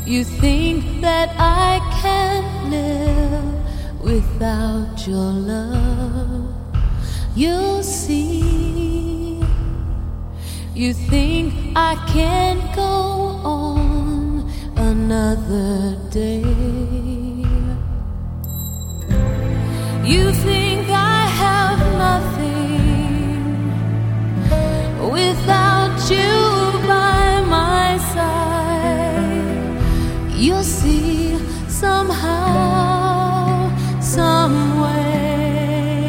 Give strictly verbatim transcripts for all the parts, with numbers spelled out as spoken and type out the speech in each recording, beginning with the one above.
You think that I can't live without your love. You'll see. You think I can't go on another day. You think I have nothing without you by my side. You'll see somehow, some way.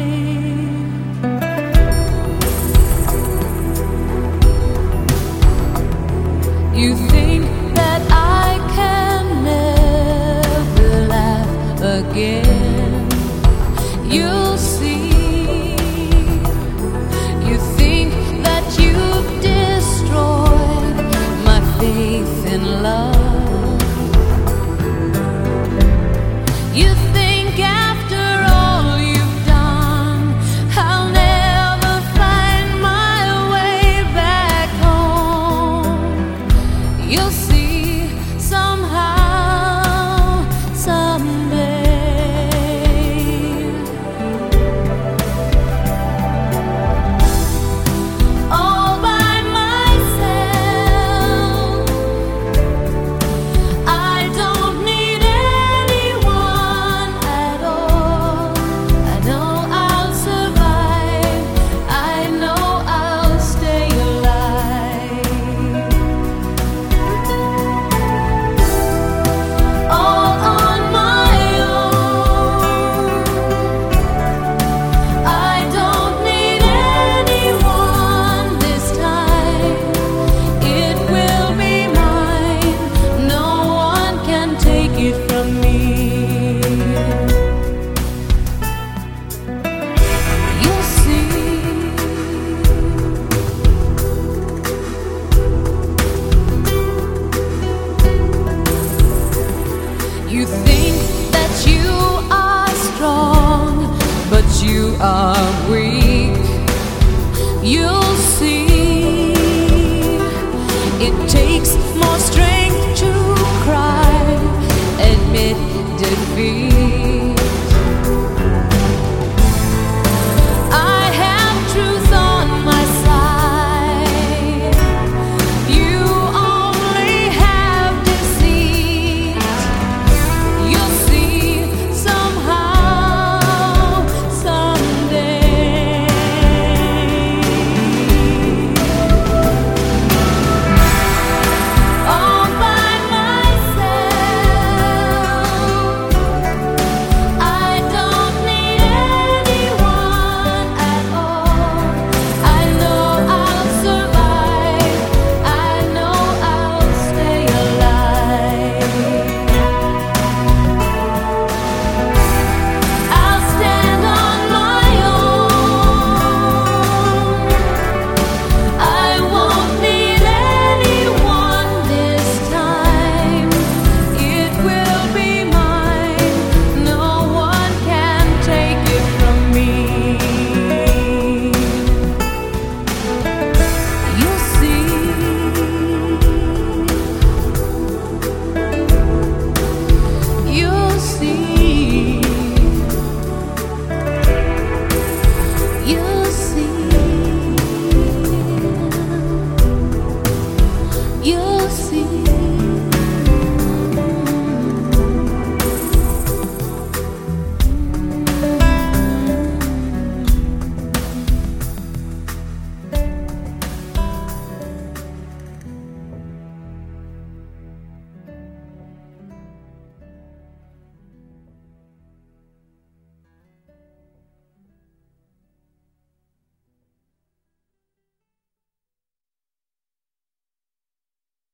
You think that I can never laugh again. You'll see. You think that you've destroyed my faith in love. You think after all you've done, I'll never find my way back home. You'll see somehow, someday. You think that you are strong, but you are weak. You'll see. It takes more strength to cry, admit defeat.